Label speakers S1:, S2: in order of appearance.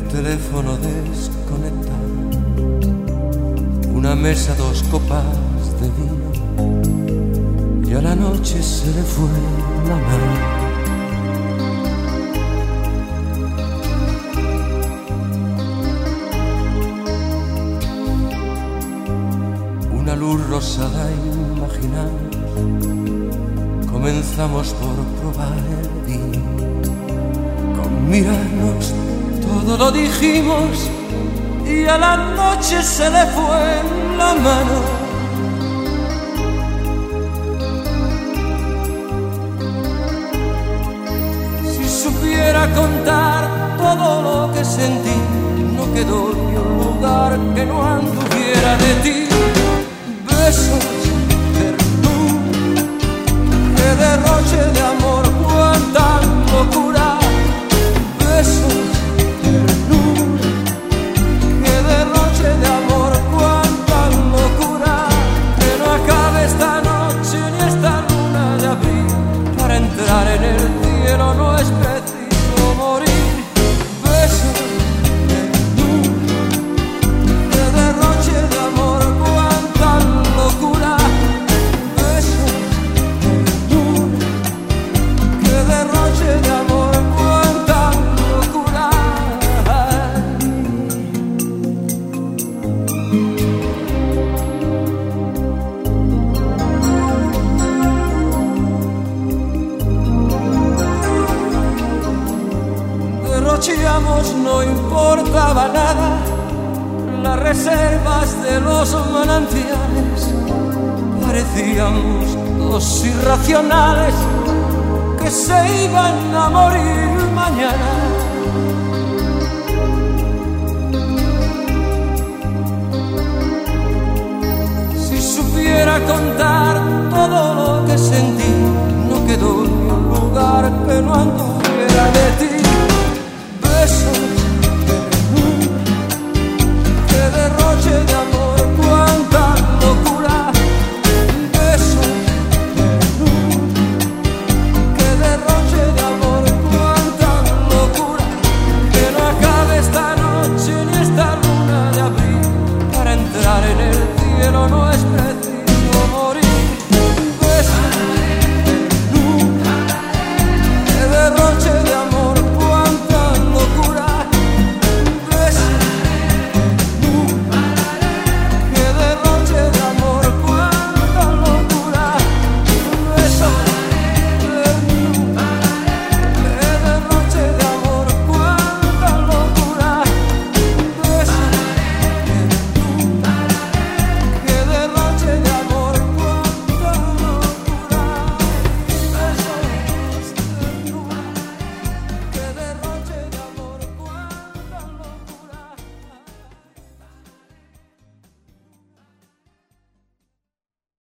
S1: teléfono desconectado, una mesa, 2 copas de vino, y a la noche se le fue la mano. Una luz rosada imaginamos, comenzamos por probar el vino, con mirarnos todo lo dijimos, y a la noche se le fue la mano. Si supiera contar todo lo que sentí, no quedó ni un lugar que no anduviera de ti. Besos, ternura, qué derroche de amor, cuánta locura. Besos, entrar en el cielo no es preciso morir. Besos de luz, de derroche de amor, cuánta locura. Besos de luz, que derroche de amor, cuánta locura. No importaba nada, las reservas de los manantiales, parecíamos dos irracionales que se iban a morir mañana. Si supiera contar todo lo que sentí, no quedó ni un lugar que no anduviera de ti. Besos de luz, qué derroche de amor, cuánta locura. Besos de luz, qué derroche de amor, cuánta locura. Que no acabe esta noche ni esta luna de abril, para entrar en el cielo no es preciso